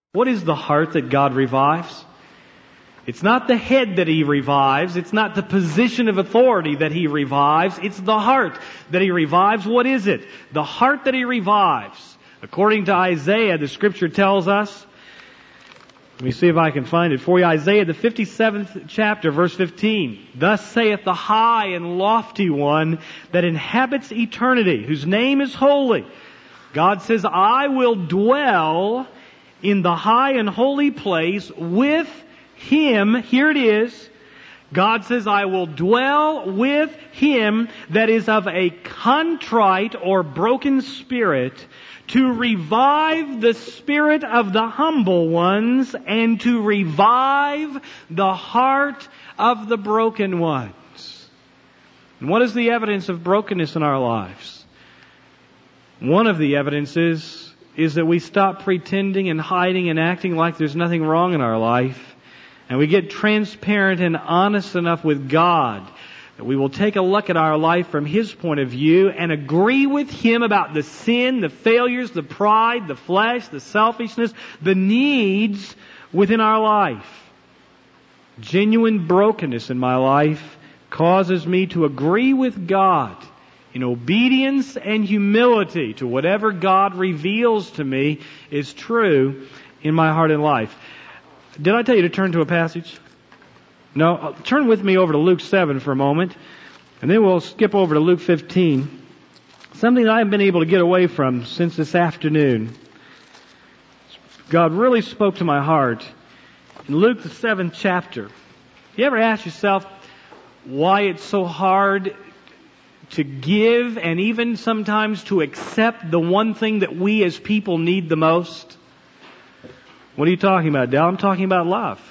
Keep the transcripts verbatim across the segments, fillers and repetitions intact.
What is the heart that God revives? It's not the head that He revives. It's not the position of authority that He revives. It's the heart that He revives. What is it? The heart that He revives. According to Isaiah, the Scripture tells us, let me see if I can find it for you. Isaiah, the fifty-seventh chapter, verse fifteen. Thus saith the high and lofty one that inhabits eternity, whose name is holy. God says, I will dwell in the high and holy place with Him. Here it is. God says, I will dwell with him that is of a contrite or broken spirit, to revive the spirit of the humble ones, and to revive the heart of the broken ones. And what is the evidence of brokenness in our lives? One of the evidences is that we stop pretending and hiding and acting like there's nothing wrong in our life. And we get transparent and honest enough with God that we will take a look at our life from His point of view and agree with Him about the sin, the failures, the pride, the flesh, the selfishness, the needs within our life. Genuine brokenness in my life causes me to agree with God in obedience and humility to whatever God reveals to me is true in my heart and life. Did I tell you to turn to a passage? No. Turn with me over to Luke seven for a moment, and then we'll skip over to Luke fifteen. Something that I haven't been able to get away from since this afternoon. God really spoke to my heart in Luke the seventh chapter. You ever ask yourself why it's so hard to give and even sometimes to accept the one thing that we as people need the most? What are you talking about, Dal? I'm talking about love.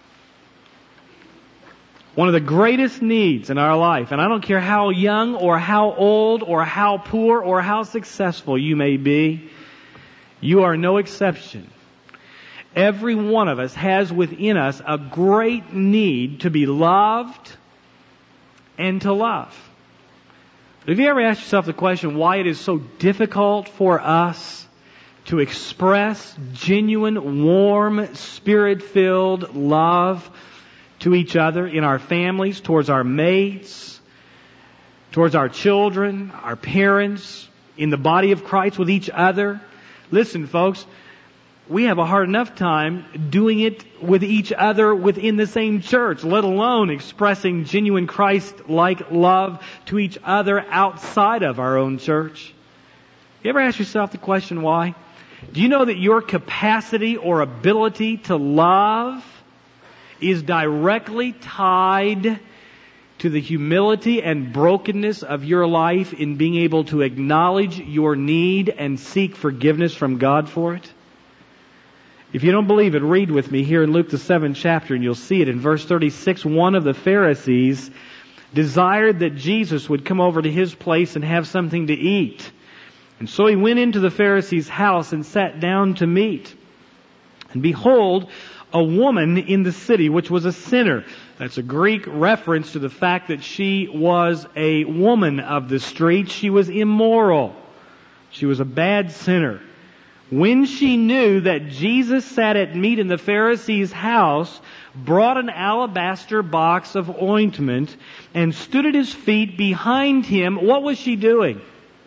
One of the greatest needs in our life, and I don't care how young or how old or how poor or how successful you may be, you are no exception. Every one of us has within us a great need to be loved and to love. Have you ever asked yourself the question why it is so difficult for us to express genuine, warm, Spirit-filled love to each other in our families, towards our mates, towards our children, our parents, in the body of Christ with each other? Listen, folks, we have a hard enough time doing it with each other within the same church, let alone expressing genuine Christ-like love to each other outside of our own church. You ever ask yourself the question why? Do you know that your capacity or ability to love is directly tied to the humility and brokenness of your life in being able to acknowledge your need and seek forgiveness from God for it? If you don't believe it, read with me here in Luke the seventh chapter, and you'll see it in verse thirty-six. One of the Pharisees desired that Jesus would come over to his place and have something to eat. And so he went into the Pharisee's house and sat down to meat. And behold, a woman in the city, which was a sinner. That's a Greek reference to the fact that she was a woman of the street. She was immoral. She was a bad sinner. When she knew that Jesus sat at meat in the Pharisee's house, brought an alabaster box of ointment and stood at his feet behind him. What was she doing?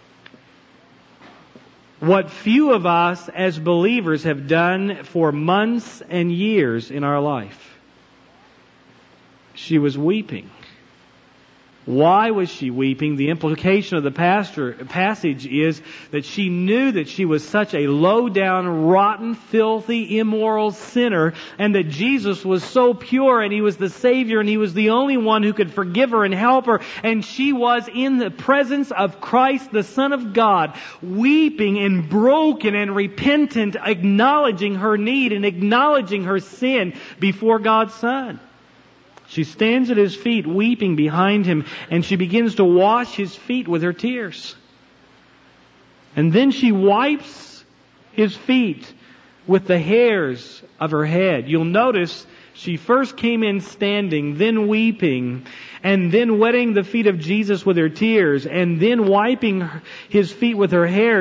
What few of us as believers have done for months and years in our life. She was weeping. Why was she weeping? The implication of the pastor, passage is that she knew that she was such a low-down, rotten, filthy, immoral sinner, and that Jesus was so pure, and He was the Savior, and He was the only one who could forgive her and help her. And she was in the presence of Christ, the Son of God, weeping and broken and repentant, acknowledging her need and acknowledging her sin before God's Son. She stands at His feet, weeping behind Him, and she begins to wash His feet with her tears. And then she wipes His feet with the hairs of her head. You'll notice she first came in standing, then weeping, and then wetting the feet of Jesus with her tears, and then wiping His feet with her hairs.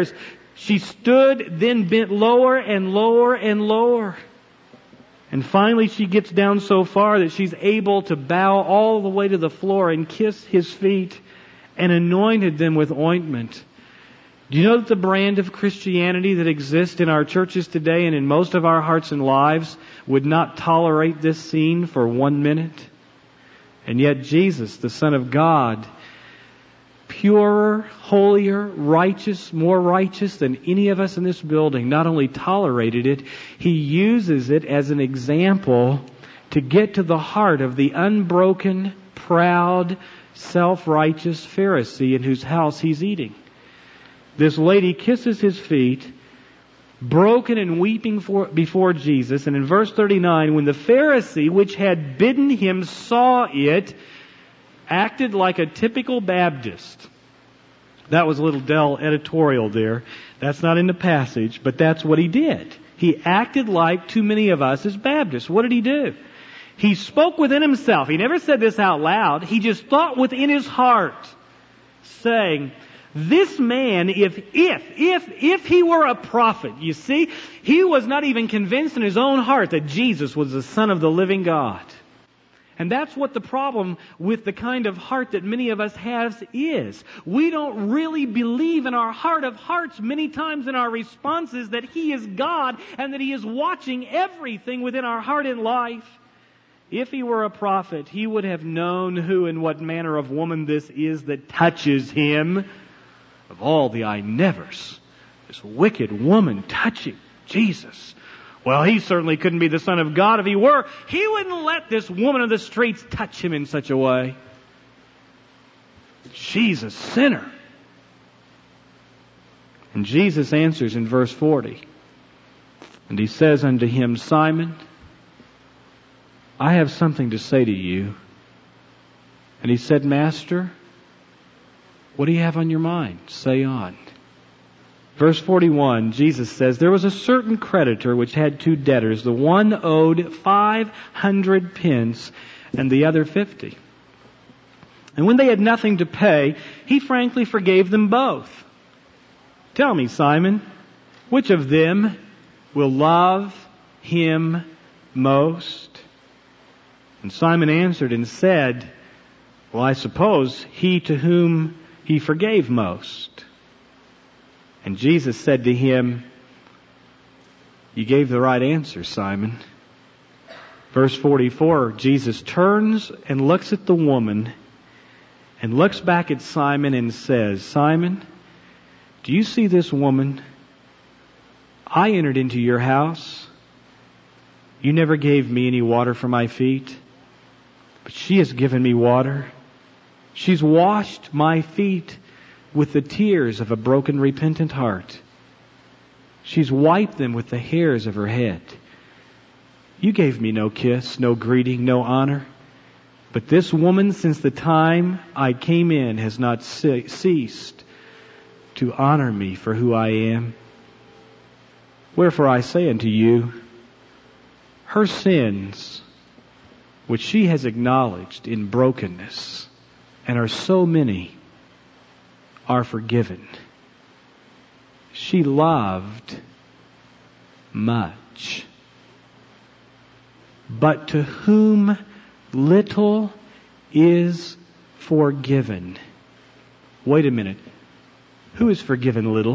She stood, then bent lower and lower and lower. And finally she gets down so far that she's able to bow all the way to the floor and kiss His feet and anointed them with ointment. Do you know that the brand of Christianity that exists in our churches today and in most of our hearts and lives would not tolerate this scene for one minute? And yet Jesus, the Son of God, purer, holier, righteous, more righteous than any of us in this building, not only tolerated it, He uses it as an example to get to the heart of the unbroken, proud, self-righteous Pharisee in whose house He's eating. This lady kisses His feet, broken and weeping for, before Jesus. And in verse thirty-nine, when the Pharisee which had bidden Him saw it, acted like a typical Baptist. That was a little Dell editorial there. That's not in the passage, but that's what he did. He acted like too many of us as Baptists. What did he do? He spoke within himself. He never said this out loud. He just thought within his heart, saying, this man, if, if, if, if he were a prophet, you see, he was not even convinced in his own heart that Jesus was the Son of the living God. And that's what the problem with the kind of heart that many of us have is. We don't really believe in our heart of hearts many times in our responses that He is God and that He is watching everything within our heart and life. If He were a prophet, He would have known who and what manner of woman this is that touches Him. Of all the I nevers, this wicked woman touching Jesus. Well, He certainly couldn't be the Son of God. If He were, He wouldn't let this woman of the streets touch Him in such a way. She's a sinner. And Jesus answers in verse forty. And He says unto him, Simon, I have something to say to you. And he said, Master, what do you have on your mind? Say on. Verse forty-one, Jesus says, there was a certain creditor which had two debtors. The one owed five hundred pence and the other fifty. And when they had nothing to pay, he frankly forgave them both. Tell me, Simon, which of them will love him most? And Simon answered and said, well, I suppose he to whom he forgave most. And Jesus said to him, you gave the right answer, Simon. Verse forty-four, Jesus turns and looks at the woman and looks back at Simon and says, Simon, do you see this woman? I entered into your house. You never gave me any water for my feet, but she has given me water. She's washed my feet with the tears of a broken, repentant heart. She's wiped them with the hairs of her head. You gave me no kiss, no greeting, no honor. But this woman, since the time I came in, has not ceased to honor me for who I am. Wherefore I say unto you, her sins, which she has acknowledged in brokenness, and are so many, are forgiven. She loved much. But to whom little is forgiven. Wait a minute. Who is forgiven little?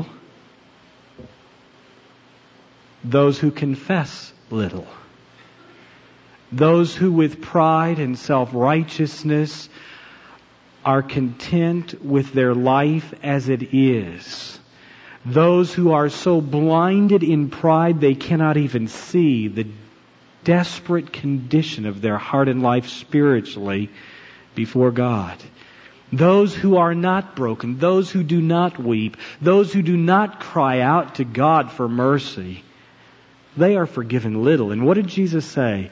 Those who confess little. Those who with pride and self-righteousness are content with their life as it is. Those who are so blinded in pride they cannot even see the desperate condition of their heart and life spiritually before God. Those who are not broken, those who do not weep, those who do not cry out to God for mercy, they are forgiven little. And what did Jesus say?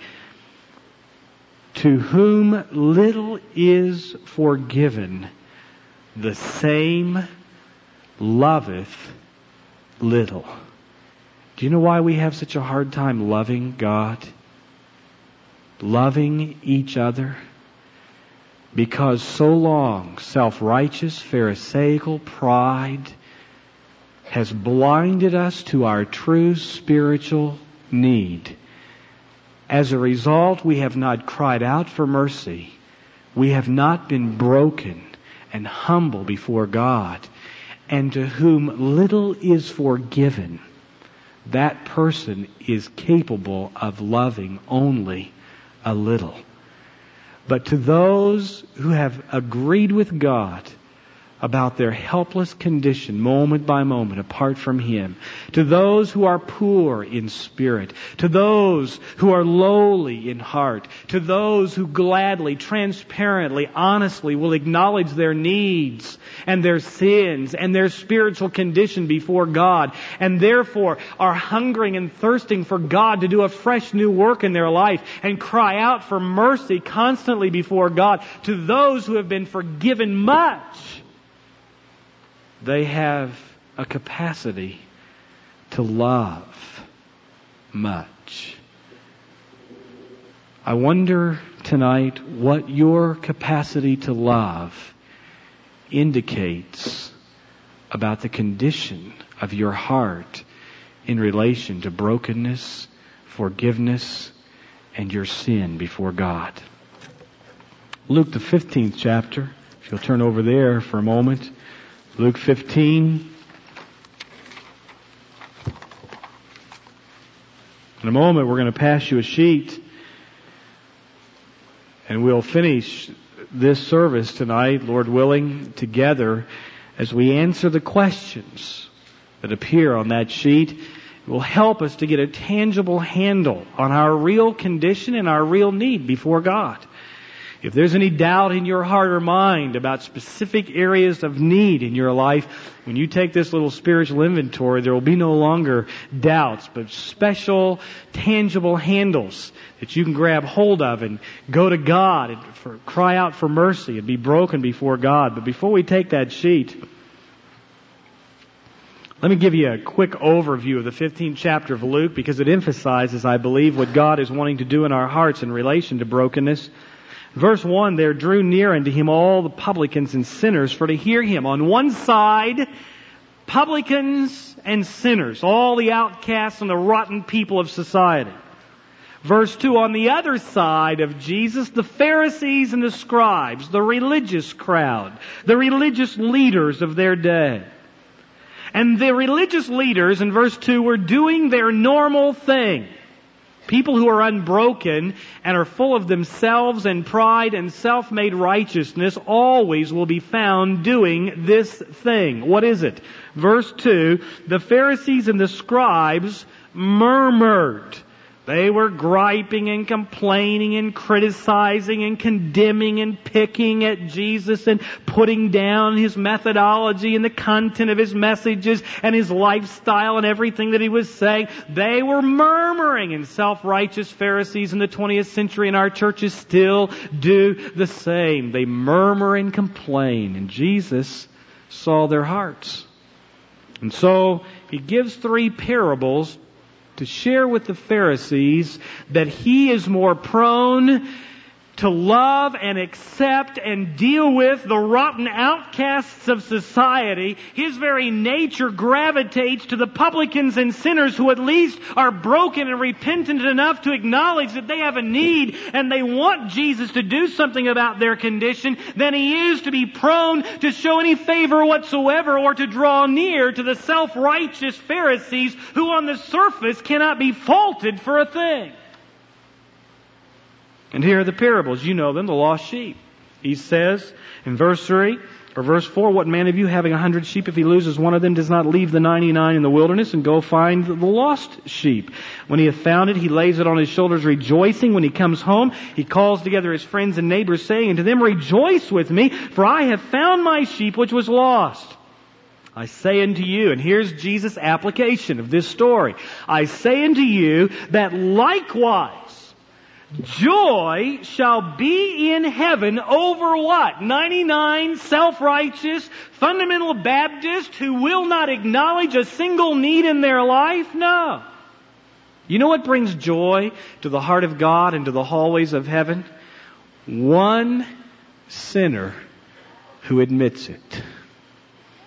To whom little is forgiven, the same loveth little. Do you know why we have such a hard time loving God? Loving each other? Because so long self-righteous, pharisaical pride has blinded us to our true spiritual need. As a result, we have not cried out for mercy. We have not been broken and humble before God. And to whom little is forgiven, that person is capable of loving only a little. But to those who have agreed with God about their helpless condition moment by moment apart from Him, to those who are poor in spirit, to those who are lowly in heart, to those who gladly, transparently, honestly will acknowledge their needs and their sins and their spiritual condition before God, and therefore are hungering and thirsting for God to do a fresh new work in their life and cry out for mercy constantly before God, to those who have been forgiven much, they have a capacity to love much. I wonder tonight what your capacity to love indicates about the condition of your heart in relation to brokenness, forgiveness, and your sin before God. Luke the fifteenth chapter, if you'll turn over there for a moment. Luke fifteen. In a moment, we're going to pass you a sheet, and we'll finish this service tonight, Lord willing, together as we answer the questions that appear on that sheet. It will help us to get a tangible handle on our real condition and our real need before God. If there's any doubt in your heart or mind about specific areas of need in your life, when you take this little spiritual inventory, there will be no longer doubts, but special, tangible handles that you can grab hold of and go to God and for, cry out for mercy and be broken before God. But before we take that sheet, let me give you a quick overview of the fifteenth chapter of Luke, because it emphasizes, I believe, what God is wanting to do in our hearts in relation to brokenness. Verse one, there drew near unto Him all the publicans and sinners for to hear Him. On one side, publicans and sinners, all the outcasts and the rotten people of society. Verse two, on the other side of Jesus, the Pharisees and the scribes, the religious crowd, the religious leaders of their day. And the religious leaders, in verse two, were doing their normal thing. People who are unbroken and are full of themselves and pride and self-made righteousness always will be found doing this thing. What is it? Verse two, the Pharisees and the scribes murmured. They were griping and complaining and criticizing and condemning and picking at Jesus and putting down His methodology and the content of His messages and His lifestyle and everything that He was saying. They were murmuring, and self-righteous Pharisees in the twentieth century in our churches still do the same. They murmur and complain, and Jesus saw their hearts. And so He gives three parables to share with the Pharisees that He is more prone to love and accept and deal with the rotten outcasts of society. His very nature gravitates to the publicans and sinners who at least are broken and repentant enough to acknowledge that they have a need and they want Jesus to do something about their condition, than He is to be prone to show any favor whatsoever or to draw near to the self-righteous Pharisees who on the surface cannot be faulted for a thing. And here are the parables. You know them, the lost sheep. He says in verse three or verse four, what man of you having a hundred sheep, if he loses one of them, does not leave the ninety-nine in the wilderness and go find the lost sheep? When he hath found it, he lays it on his shoulders rejoicing. When he comes home, he calls together his friends and neighbors, saying unto them, rejoice with me, for I have found my sheep which was lost. I say unto you, and here's Jesus' application of this story. I say unto you that likewise joy shall be in heaven over what? ninety-nine self-righteous, fundamental Baptists who will not acknowledge a single need in their life? No. You know what brings joy to the heart of God and to the hallways of heaven? One sinner who admits it.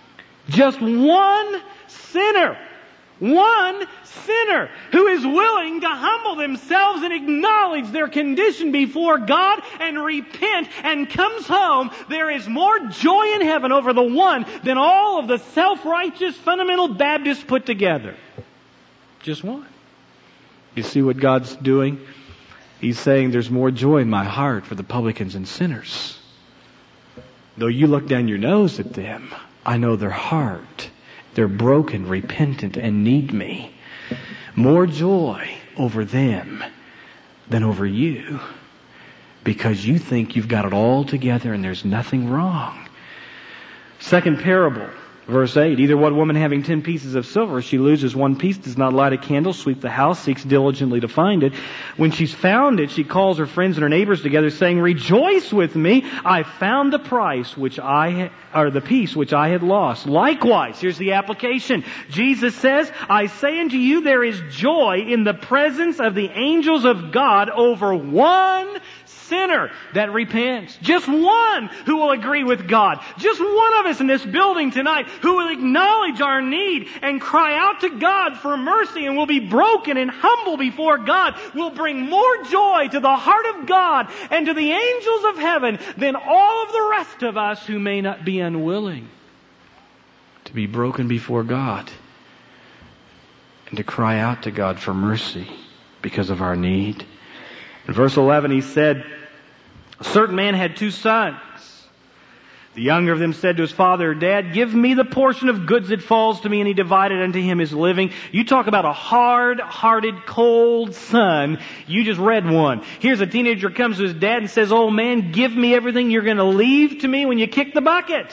Just one sinner. One sinner who is willing to humble themselves and acknowledge their condition before God and repent and comes home. There is more joy in heaven over the one than all of the self-righteous fundamental Baptists put together. Just one. You see what God's doing? He's saying there's more joy in my heart for the publicans and sinners. Though you look down your nose at them, I know their heart. They're broken, repentant, and need me. More joy over them than over you. Because you think you've got it all together and there's nothing wrong. Second parable, verse eight. Either what woman having ten pieces of silver, she loses one piece, does not light a candle, sweep the house, seeks diligently to find it. When she's found it, she calls her friends and her neighbors together, saying, rejoice with me, I found the price which I had, or the piece which I had lost. Likewise, here's the application. Jesus says, I say unto you, there is joy in the presence of the angels of God over one sinner that repents. Just one who will agree with God. Just one of us in this building tonight who will acknowledge our need and cry out to God for mercy and will be broken and humble before God will bring more joy to the heart of God and to the angels of heaven than all of the rest of us who may not be unwilling to be broken before God and to cry out to God for mercy because of our need. In verse eleven, he said, a certain man had two sons. The younger of them said to his father or dad, give me the portion of goods that falls to me, and he divided unto him his living. You talk about a hard-hearted, cold son. You just read one. Here's a teenager comes to his dad and says, oh man, give me everything you're going to leave to me when you kick the bucket.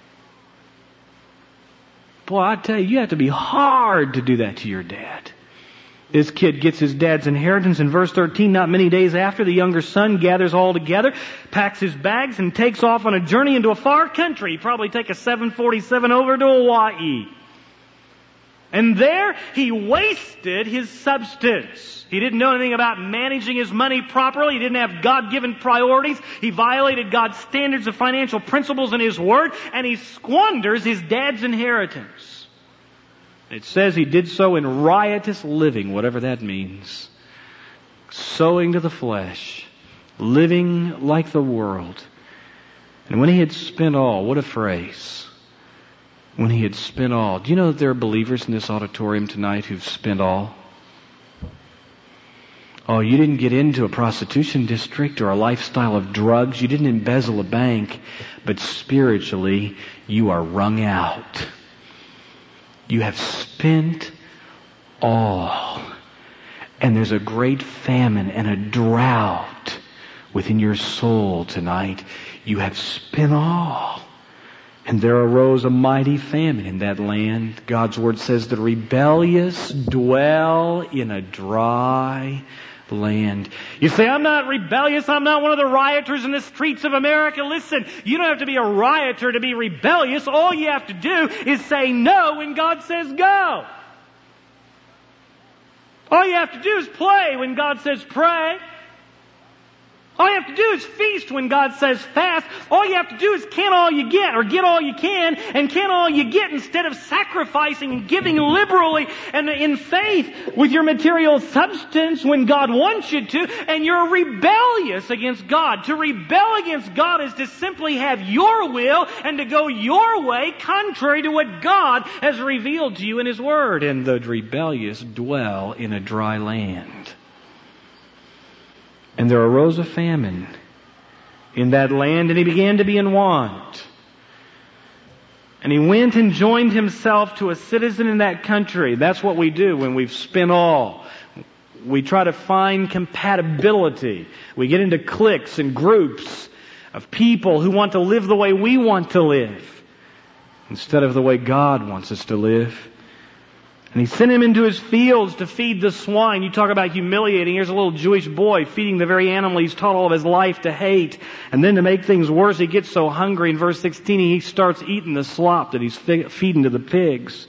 Boy, I tell you, you have to be hard to do that to your dad. This kid gets his dad's inheritance in verse thirteen. Not many days after, the younger son gathers all together, packs his bags, and takes off on a journey into a far country. He'd probably take a seven forty-seven over to Hawaii. And there he wasted his substance. He didn't know anything about managing his money properly. He didn't have God-given priorities. He violated God's standards of financial principles in His Word, and he squanders his dad's inheritance. It says he did so in riotous living, whatever that means. Sowing to the flesh. Living like the world. And when he had spent all, what a phrase. When he had spent all. Do you know that there are believers in this auditorium tonight who've spent all? Oh, you didn't get into a prostitution district or a lifestyle of drugs. You didn't embezzle a bank. But spiritually, you are wrung out. You have spent all. And there's a great famine and a drought within your soul tonight. You have spent all. And there arose a mighty famine in that land. God's Word says the rebellious dwell in a dry land. You say, I'm not rebellious. I'm not one of the rioters in the streets of America. Listen, you don't have to be a rioter to be rebellious. All you have to do is say no when God says go. All you have to do is play when God says pray. All you have to do is feast when God says fast. All you have to do is can all you get, or get all you can, and can all you get instead of sacrificing and giving liberally and in faith with your material substance when God wants you to, and you're rebellious against God. To rebel against God is to simply have your will and to go your way contrary to what God has revealed to you in His Word. And the rebellious dwell in a dry land. And there arose a famine in that land, and he began to be in want. And he went and joined himself to a citizen in that country. That's what we do when we've spent all. We try to find compatibility. We get into cliques and groups of people who want to live the way we want to live instead of the way God wants us to live. And he sent him into his fields to feed the swine. You talk about humiliating. Here's a little Jewish boy feeding the very animal he's taught all of his life to hate. And then to make things worse, he gets so hungry. In verse sixteen, he starts eating the slop that he's feeding to the pigs.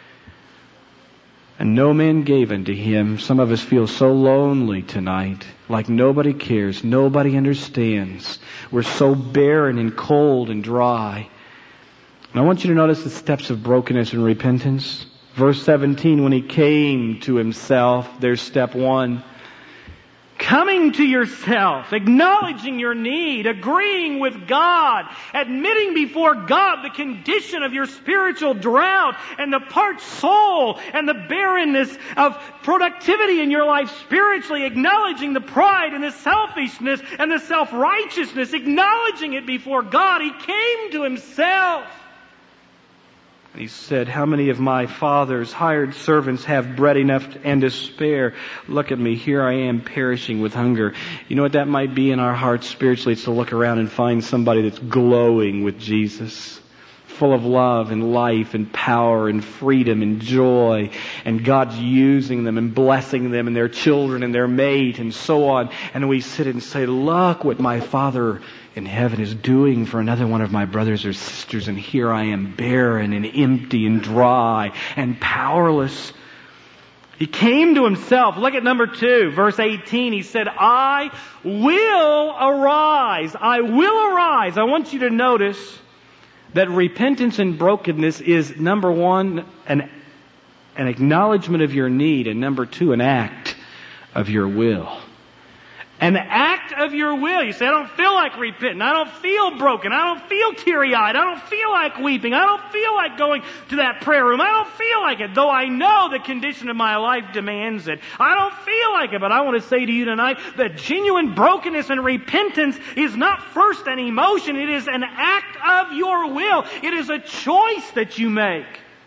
And no man gave unto him. Some of us feel so lonely tonight, like nobody cares, nobody understands. We're so barren and cold and dry. And I want you to notice the steps of brokenness and repentance. Verse seventeen, when he came to himself, there's step one. Coming to yourself, acknowledging your need, agreeing with God, admitting before God the condition of your spiritual drought and the parched soul and the barrenness of productivity in your life spiritually, acknowledging the pride and the selfishness and the self-righteousness, acknowledging it before God. He came to himself. He said, how many of my father's hired servants have bread enough and to spare? Look at me, here I am perishing with hunger. You know what that might be in our hearts spiritually? It's to look around and find somebody that's glowing with Jesus, full of love and life and power and freedom and joy, and God's using them and blessing them and their children and their mate and so on. And we sit and say, look what my Father in heaven is doing for another one of my brothers or sisters, and here I am barren and empty and dry and powerless. He came to himself. Look at number two, verse eighteen. He said, I will arise. I will arise. I want you to notice that repentance and brokenness is, number one, an, an acknowledgement of your need, and number two, an act of your will. An act of your will. You say, I don't feel like repenting. I don't feel broken. I don't feel teary-eyed. I don't feel like weeping. I don't feel like going to that prayer room. I don't feel like it, though I know the condition of my life demands it. I don't feel like it, but I want to say to you tonight that genuine brokenness and repentance is not first an emotion. It is an act of your will. It is a choice that you make.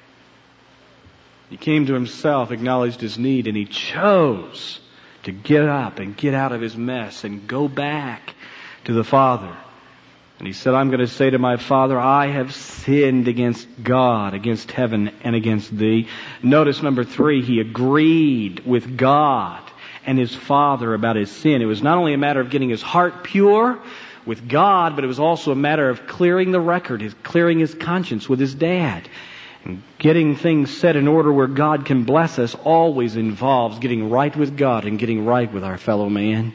He came to himself, acknowledged his need, and he chose to get up and get out of his mess and go back to the Father. And he said, I'm going to say to my Father, I have sinned against God, against heaven, and against thee. Notice number three, he agreed with God and his Father about his sin. It was not only a matter of getting his heart pure with God, but it was also a matter of clearing the record, his clearing his conscience with his dad. And getting things set in order where God can bless us always involves getting right with God and getting right with our fellow man.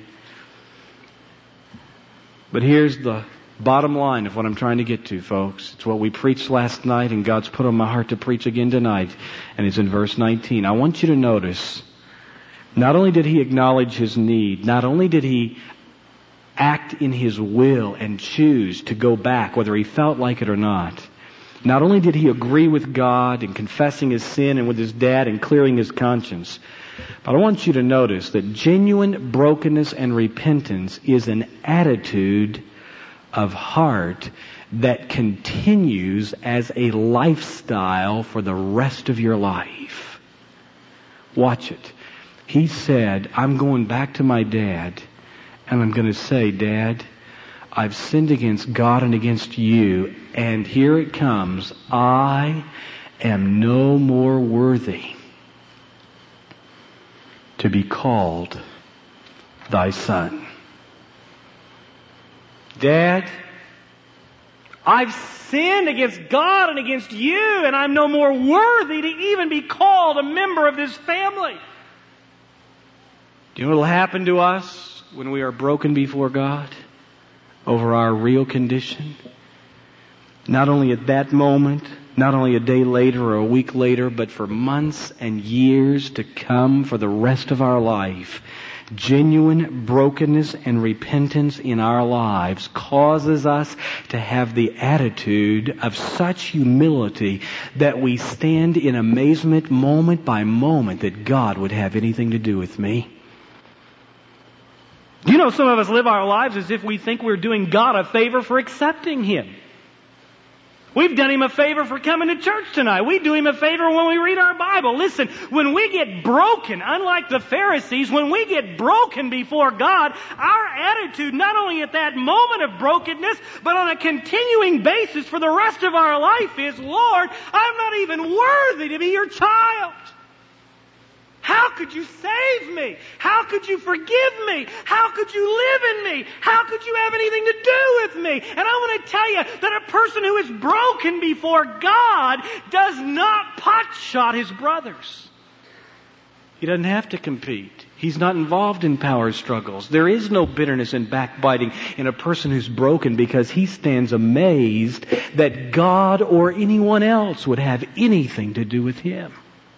But here's the bottom line of what I'm trying to get to, folks. It's what we preached last night, and God's put on my heart to preach again tonight. And it's in verse nineteen. I want you to notice, not only did he acknowledge his need, not only did he act in his will and choose to go back, whether he felt like it or not, not only did he agree with God in confessing his sin and with his dad and clearing his conscience, but I want you to notice that genuine brokenness and repentance is an attitude of heart that continues as a lifestyle for the rest of your life. Watch it. He said, I'm going back to my dad, and I'm going to say, Dad, I've sinned against God and against you, and here it comes. I am no more worthy to be called thy son. Dad, I've sinned against God and against you, and I'm no more worthy to even be called a member of this family. Do you know what will happen to us when we are broken before God over our real condition? Not only at that moment, not only a day later or a week later, but for months and years to come, for the rest of our life, genuine brokenness and repentance in our lives causes us to have the attitude of such humility that we stand in amazement moment by moment that God would have anything to do with me. You know, some of us live our lives as if we think we're doing God a favor for accepting Him. We've done Him a favor for coming to church tonight. We do Him a favor when we read our Bible. Listen, when we get broken, unlike the Pharisees, when we get broken before God, our attitude, not only at that moment of brokenness, but on a continuing basis for the rest of our life is, Lord, I'm not even worthy to be your child. How could you save me? How could you forgive me? How could you live in me? How could you have anything to do with me? And I want to tell you that a person who is broken before God does not potshot his brothers. He doesn't have to compete. He's not involved in power struggles. There is no bitterness and backbiting in a person who's broken, because he stands amazed that God or anyone else would have anything to do with him.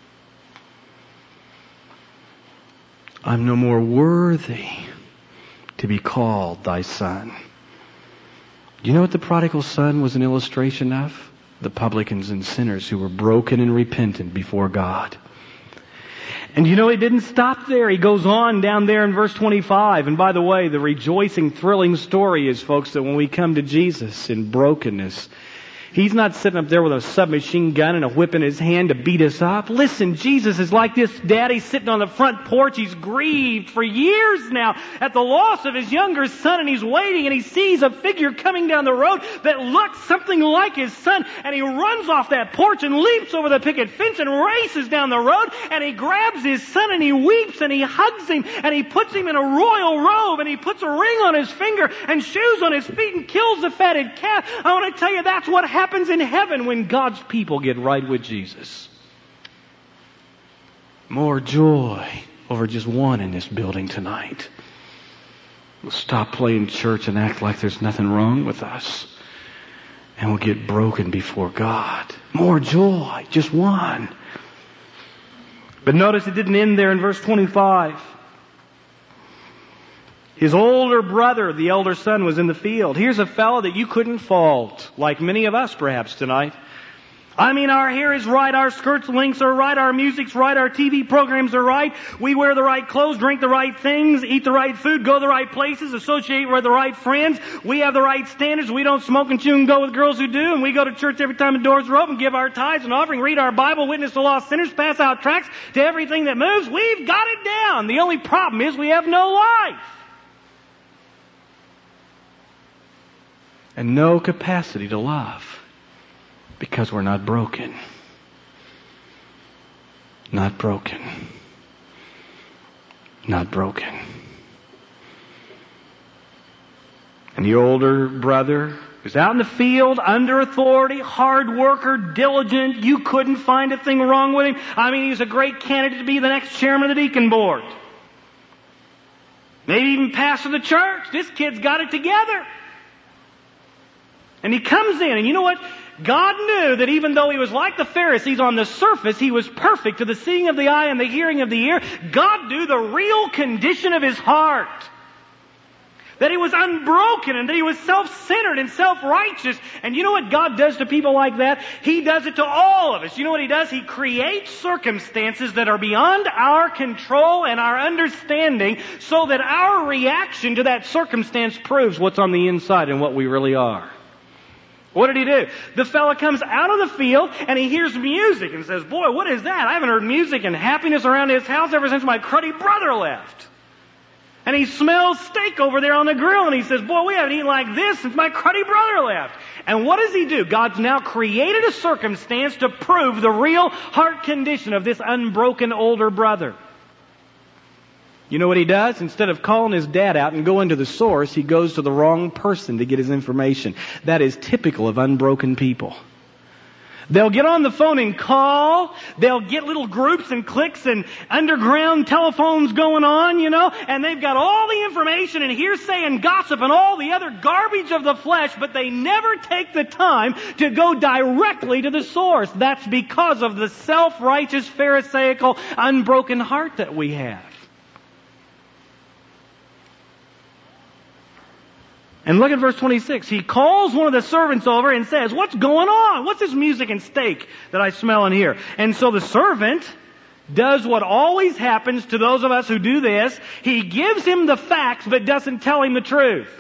I'm no more worthy to be called thy son. Do you know what the prodigal son was an illustration of? The publicans and sinners who were broken and repentant before God. And you know, he didn't stop there. He goes on down there in verse twenty-five. And by the way, the rejoicing, thrilling story is, folks, that when we come to Jesus in brokenness, He's not sitting up there with a submachine gun and a whip in His hand to beat us up. Listen, Jesus is like this daddy sitting on the front porch. He's grieved for years now at the loss of his younger son, and he's waiting, and he sees a figure coming down the road that looks something like his son, and he runs off that porch and leaps over the picket fence and races down the road, and he grabs his son and he weeps and he hugs him and he puts him in a royal robe and he puts a ring on his finger and shoes on his feet and kills the fatted calf. I want to tell you, that's what happens happens in heaven when God's people get right with Jesus. More joy over just one in this building tonight. We'll stop playing church and act like there's nothing wrong with us. And we'll get broken before God. More joy, just one. But notice it didn't end there in verse twenty-five. His older brother, the elder son, was in the field. Here's a fellow that you couldn't fault, like many of us perhaps tonight. I mean, our hair is right, our skirts lengths are right, our music's right, our T V programs are right, we wear the right clothes, drink the right things, eat the right food, go the right places, associate with the right friends, we have the right standards, we don't smoke and chew and go with girls who do, and we go to church every time the doors are open, give our tithes and offering, read our Bible, witness to lost sinners, pass out tracts to everything that moves. We've got it down. The only problem is we have no life. And no capacity to love, because we're not broken. Not broken. Not broken. And the older brother was out in the field, under authority, hard worker, diligent. You couldn't find a thing wrong with him. I mean, he was a great candidate to be the next chairman of the deacon board. Maybe even pastor of the church. This kid's got it together. And he comes in, and you know what? God knew that even though he was like the Pharisees on the surface, he was perfect to the seeing of the eye and the hearing of the ear. God knew the real condition of his heart. That he was unbroken and that he was self-centered and self-righteous. And you know what God does to people like that? He does it to all of us. You know what He does? He creates circumstances that are beyond our control and our understanding, so that our reaction to that circumstance proves what's on the inside and what we really are. What did he do? The fella comes out of the field and he hears music and says, boy, what is that? I haven't heard music and happiness around his house ever since my cruddy brother left. And he smells steak over there on the grill and he says, boy, we haven't eaten like this since my cruddy brother left. And what does he do? God's now created a circumstance to prove the real heart condition of this unbroken older brother. You know what he does? Instead of calling his dad out and going to the source, he goes to the wrong person to get his information. That is typical of unbroken people. They'll get on the phone and call. They'll get little groups and cliques and underground telephones going on, you know, and they've got all the information and hearsay and gossip and all the other garbage of the flesh, but they never take the time to go directly to the source. That's because of the self-righteous, pharisaical, unbroken heart that we have. And look at verse twenty-six. He calls one of the servants over and says, what's going on? What's this music and steak that I smell in here? And so the servant does what always happens to those of us who do this. He gives him the facts but doesn't tell him the truth.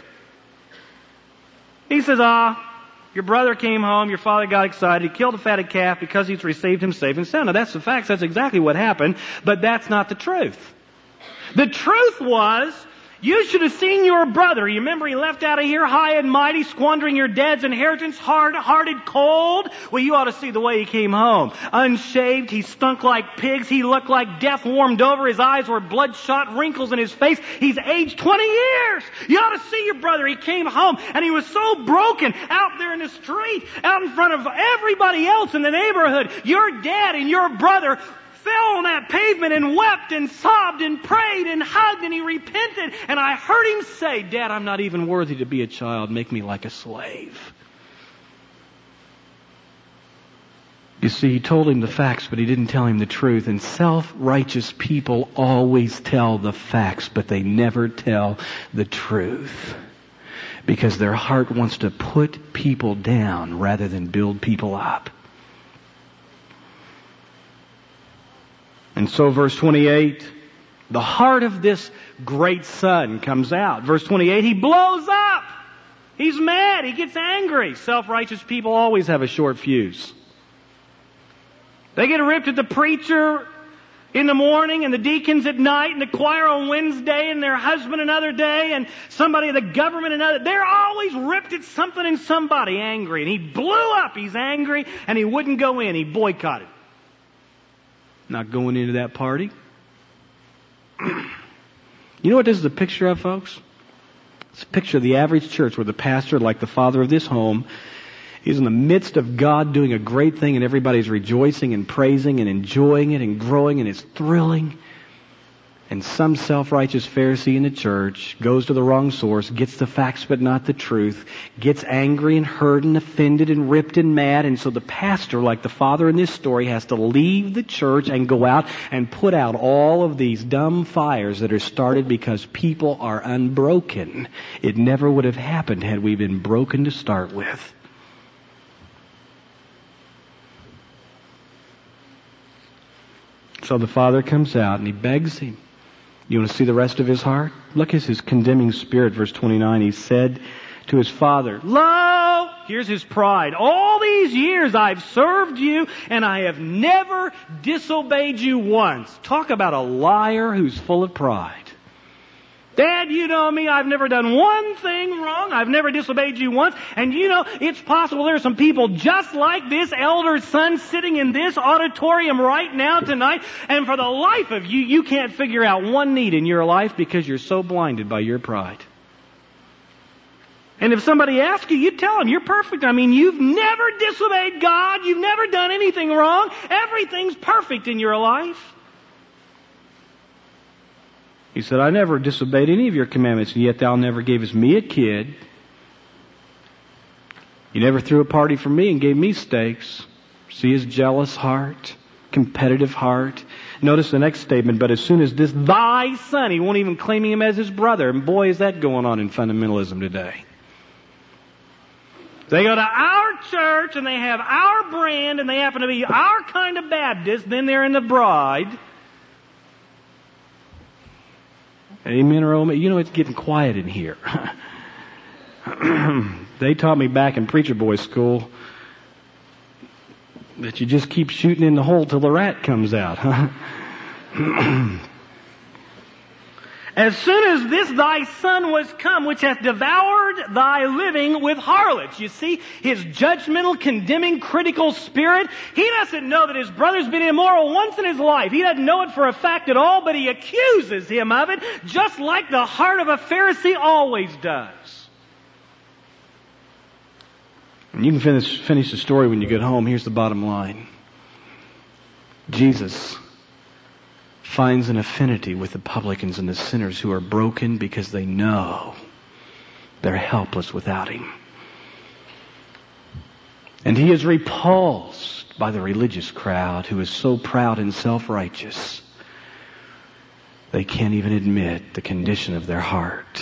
He says, ah, your brother came home, your father got excited, he killed a fatted calf because he's received him safe and sound. Now that's the facts, that's exactly what happened, but that's not the truth. The truth was, you should have seen your brother. You remember he left out of here high and mighty, squandering your dad's inheritance, hard-hearted, cold? Well, you ought to see the way he came home. Unshaved, he stunk like pigs, he looked like death warmed over, his eyes were bloodshot, wrinkles in his face. He's aged twenty years. You ought to see your brother. He came home and he was so broken out there in the street, out in front of everybody else in the neighborhood. Your dad and your brother fell on that pavement and wept and sobbed and prayed and hugged, and he repented. And I heard him say, Dad, I'm not even worthy to be a child. Make me like a slave. You see, he told him the facts, but he didn't tell him the truth. And self-righteous people always tell the facts, but they never tell the truth. Because their heart wants to put people down rather than build people up. And so verse twenty-eight, the heart of this great son comes out. Verse twenty-eight, he blows up. He's mad. He gets angry. Self-righteous people always have a short fuse. They get ripped at the preacher in the morning and the deacons at night and the choir on Wednesday and their husband another day and somebody in the government another. They're always ripped at something and somebody angry. And he blew up. He's angry and he wouldn't go in. He boycotted. Not going into that party. You know what this is a picture of, folks? It's a picture of the average church where the pastor, like the father of this home, he's in the midst of God doing a great thing and everybody's rejoicing and praising and enjoying it and growing and it's thrilling. And some self-righteous Pharisee in the church goes to the wrong source, gets the facts but not the truth, gets angry and hurt and offended and ripped and mad. And so the pastor, like the father in this story, has to leave the church and go out and put out all of these dumb fires that are started because people are unbroken. It never would have happened had we been broken to start with. So the father comes out and he begs him. You want to see the rest of his heart? Look at his condemning spirit, verse twenty-nine. He said to his father, Lo, here's his pride. All these years I've served you and I have never disobeyed you once. Talk about a liar who's full of pride. Dad, you know me, I've never done one thing wrong. I've never disobeyed you once. And you know, it's possible there are some people just like this elder son sitting in this auditorium right now tonight. And for the life of you, you can't figure out one need in your life because you're so blinded by your pride. And if somebody asks you, you tell them you're perfect. I mean, you've never disobeyed God. You've never done anything wrong. Everything's perfect in your life. He said, I never disobeyed any of your commandments, and yet thou never gavest me a kid. You never threw a party for me and gave me steaks. See his jealous heart, competitive heart. Notice the next statement, but as soon as this thy son, he won't even claim him as his brother. And boy, is that going on in fundamentalism today. They go to our church and they have our brand and they happen to be our kind of Baptist, then they're in the bride. Amen or amen. You know, it's getting quiet in here. They taught me back in preacher boy school that you just keep shooting in the hole till the rat comes out. As soon as this thy son was come, which hath devoured thy living with harlots. You see, his judgmental, condemning, critical spirit, he doesn't know that his brother's been immoral once in his life. He doesn't know it for a fact at all, but he accuses him of it, just like the heart of a Pharisee always does. And you can finish, finish the story when you get home. Here's the bottom line. Jesus finds an affinity with the publicans and the sinners who are broken because they know they're helpless without him. And he is repulsed by the religious crowd who is so proud and self-righteous they can't even admit the condition of their heart.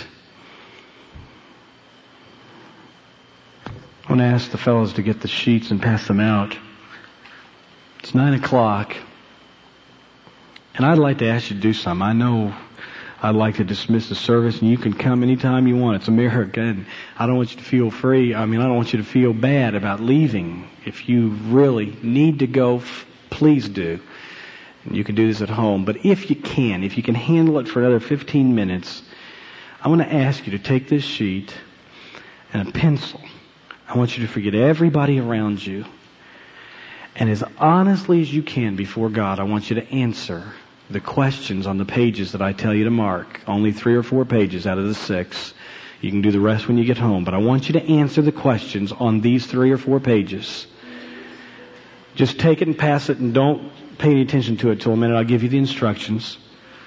I want to ask the fellows to get the sheets and pass them out. It's nine o'clock. And I'd like to ask you to do something. I know I'd like to dismiss the service and you can come anytime you want. It's America and I don't want you to feel free. I mean, I don't want you to feel bad about leaving. If you really need to go, please do. And you can do this at home. But if you can, if you can handle it for another fifteen minutes, I want to ask you to take this sheet and a pencil. I want you to forget everybody around you. And as honestly as you can before God, I want you to answer the questions on the pages that I tell you to mark. Only three or four pages out of the six. You can do the rest when you get home. But I want you to answer the questions on these three or four pages. Just take it and pass it and don't pay any attention to it till a minute. I'll give you the instructions.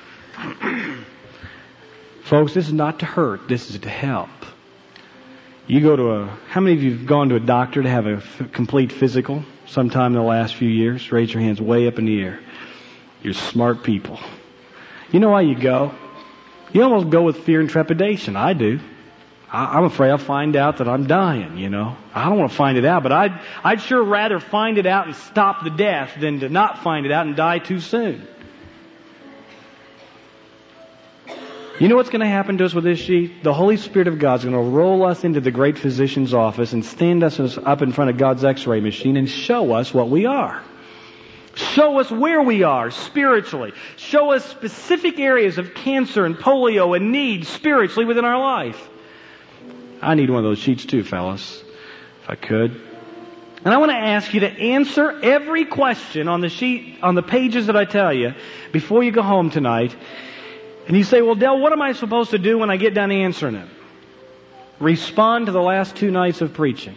Folks, this is not to hurt. This is to help. You go to a, how many of you have gone to a doctor to have a f- complete physical sometime in the last few years? Raise your hands way up in the air. You're smart people. You know why you go? You almost go with fear and trepidation. I do. I, I'm afraid I'll find out that I'm dying, you know. I don't want to find it out, but I'd, I'd sure rather find it out and stop the death than to not find it out and die too soon. You know what's going to happen to us with this sheet? The Holy Spirit of God is going to roll us into the great physician's office and stand us up in front of God's x-ray machine and show us what we are. Show us where we are spiritually. Show us specific areas of cancer and polio and need spiritually within our life. I need one of those sheets too, fellas, if I could. And I want to ask you to answer every question on the sheet, on the pages that I tell you, before you go home tonight. And you say, well, Del, what am I supposed to do when I get done answering it? Respond to the last two nights of preaching.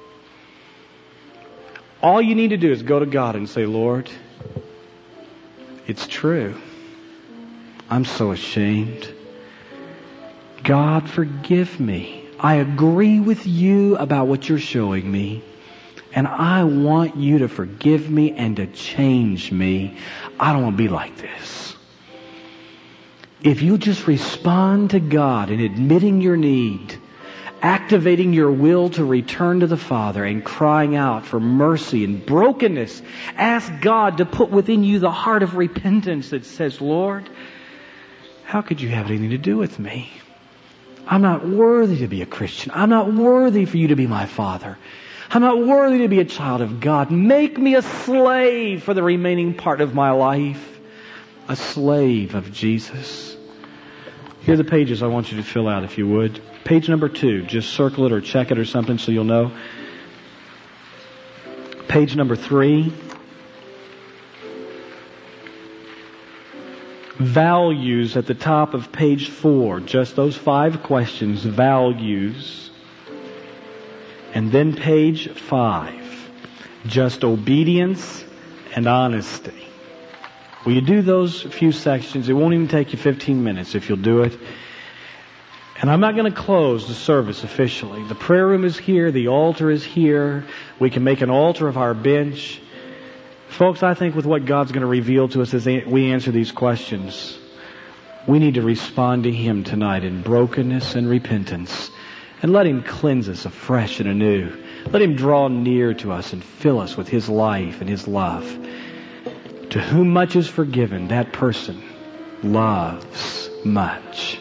All you need to do is go to God and say, Lord, it's true. I'm so ashamed. God, forgive me. I agree with you about what you're showing me. And I want you to forgive me and to change me. I don't want to be like this. If you just respond to God in admitting your need, activating your will to return to the Father and crying out for mercy and brokenness, ask God to put within you the heart of repentance that says, Lord, how could you have anything to do with me? I'm not worthy to be a Christian. I'm not worthy for you to be my Father. I'm not worthy to be a child of God. Make me a slave for the remaining part of my life. A slave of Jesus. Here are the pages I want you to fill out if you would. Page number two. Just circle it or check it or something so you'll know. Page number three. Values at the top of page four. Just those five questions. Values. And then page five. Just obedience and honesty. Will you do those few sections? It won't even take you fifteen minutes if you'll do it. And I'm not going to close the service officially. The prayer room is here. The altar is here. We can make an altar of our bench. Folks, I think with what God's going to reveal to us as we answer these questions, we need to respond to Him tonight in brokenness and repentance. And let Him cleanse us afresh and anew. Let Him draw near to us and fill us with His life and His love. To whom much is forgiven, that person loves much.